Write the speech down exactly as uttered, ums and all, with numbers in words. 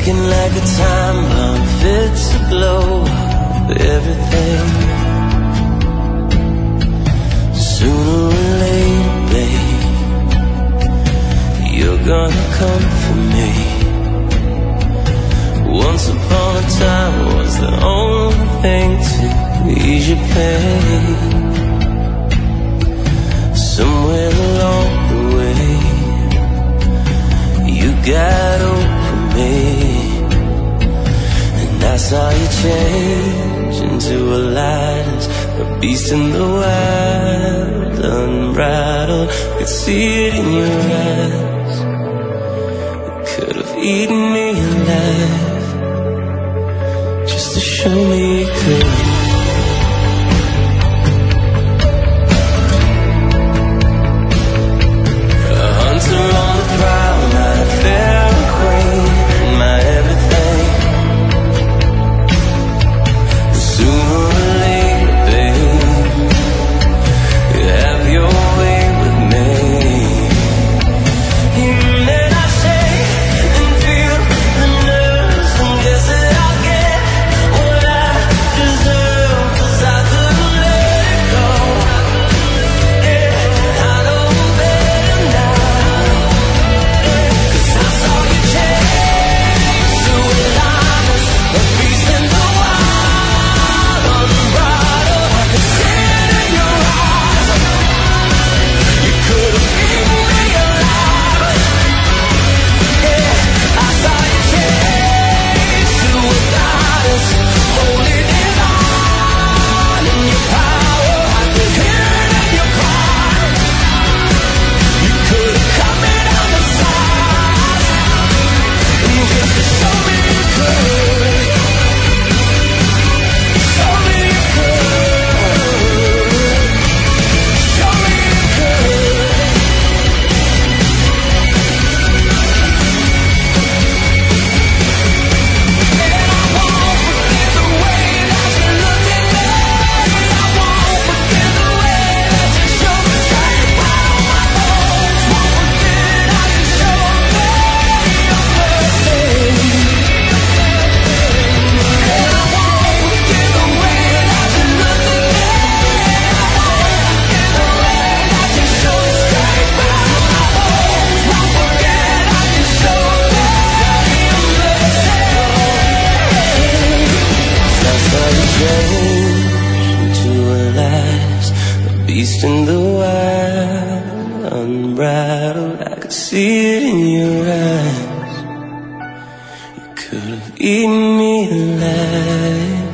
ticking like a time bomb, fit to blow up everything. Sooner or later, babe, you're gonna come for me. Once upon a time was the only thing to ease your pain. Somewhere along the way, you got over me, and I saw you change into a lioness, a beast in the wild, unbridled. Could see it in your eyes. You could have eaten me alive, just to show me you could. Beast in the wild, unbridled. I could see it in your eyes. You could have eaten me alive.